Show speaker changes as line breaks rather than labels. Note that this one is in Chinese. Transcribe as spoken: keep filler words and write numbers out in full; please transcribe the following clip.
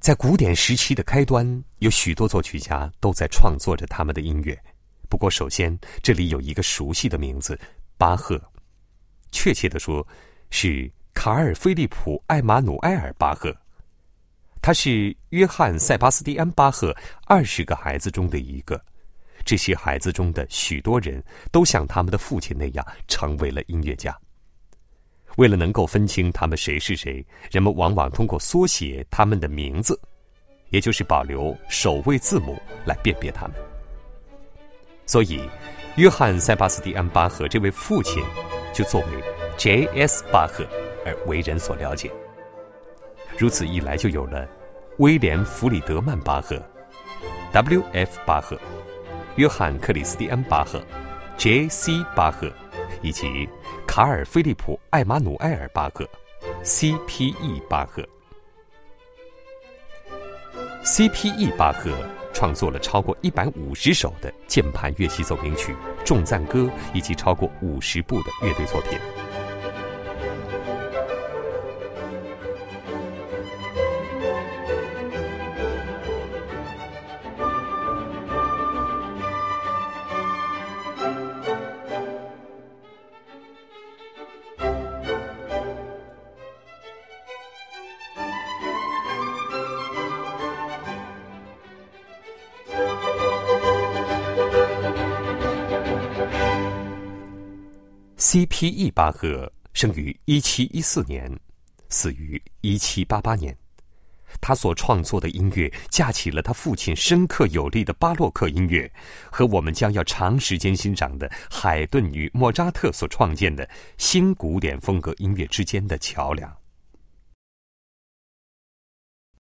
在古典时期的开端，有许多作曲家都在创作着他们的音乐。不过首先，这里有一个熟悉的名字，巴赫。确切地说，是卡尔·菲利普·艾马努埃尔·巴赫。他是约翰·塞巴斯蒂安·巴赫二十个孩子中的一个。这些孩子中的许多人都像他们的父亲那样成为了音乐家。为了能够分清他们谁是谁，人们往往通过缩写他们的名字，也就是保留首位字母来辨别他们。所以约翰·塞巴斯蒂安·巴赫这位父亲就作为 J S 巴赫而为人所了解。如此一来，就有了威廉·弗里德曼·巴赫 W F 巴赫、约翰·克里斯蒂安·巴赫 J C 巴赫，以及卡尔·菲利普·艾马努埃尔·巴赫 C P E 巴赫。 C P E 巴赫创作了超过一百五十首的键盘乐器奏鸣曲、重赞歌，以及超过五十部的乐队作品。C P E 巴赫生于一七一四年，死于一七八八年。他所创作的音乐架起了他父亲深刻有力的巴洛克音乐和我们将要长时间欣赏的海顿与莫扎特所创建的新古典风格音乐之间的桥梁。